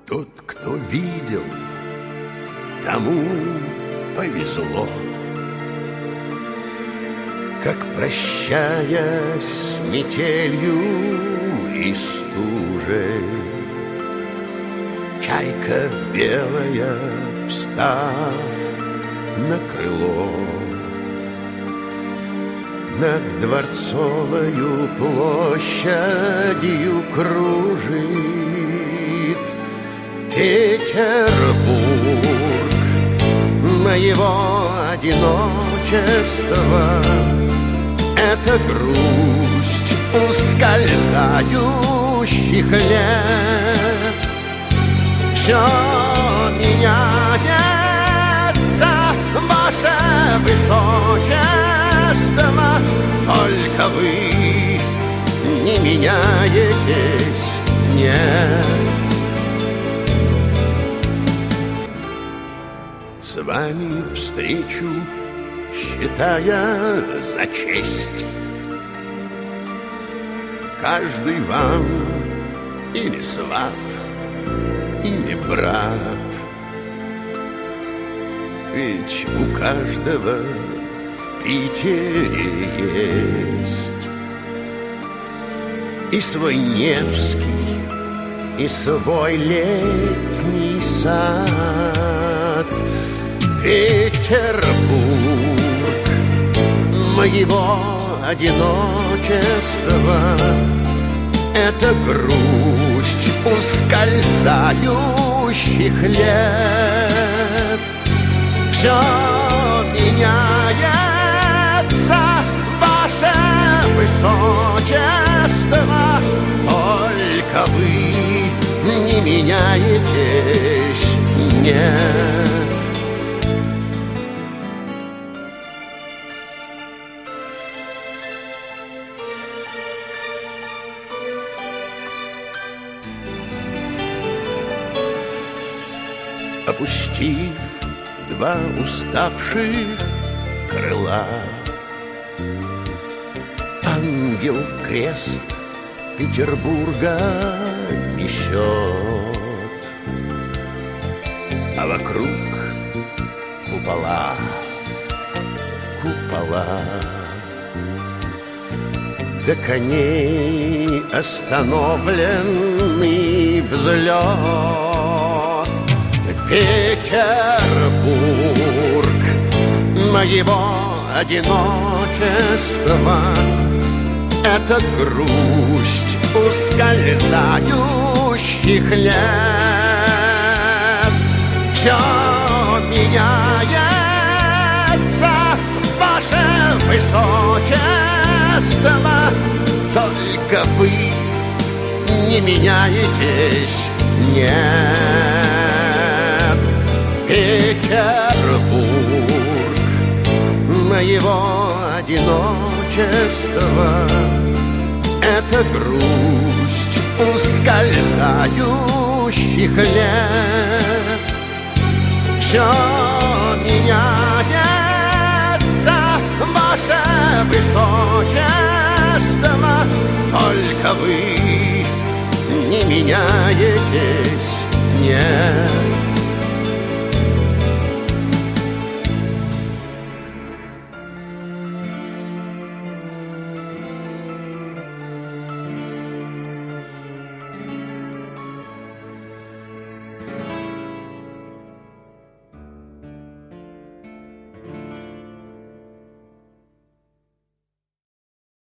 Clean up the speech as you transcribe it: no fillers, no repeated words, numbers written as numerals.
Тот, кто видел, тому повезло. Как, прощаясь с метелью и стужей, чайка белая, встав на крыло, над Дворцовою площадью кружит Петербург моего одиночества. Это грусть ускользающих лет. Все меняется, ваше высочество, только вы не меняетесь, нет. С вами встречу считая за честь, каждый вам или сват, или брат. Ведь у каждого в Питере есть и свой Невский, и свой летний сад. Петербург моего одиночества — это грусть ускользающих лет. Все меняется, ваше высочество, только вы не меняетесь, нет. Опустив два уставших крыла, ангел крест Петербурга несет, а вокруг купола, купола, до коней остановленный взлет. Петербург моего одиночества — это грусть ускользающих лет. Все меняется, ваше высочество, только вы не меняетесь, нет. Петербург моего одиночества — это грусть ускользающих лет. Все меняется, ваше высочество, только вы не меняетесь, нет.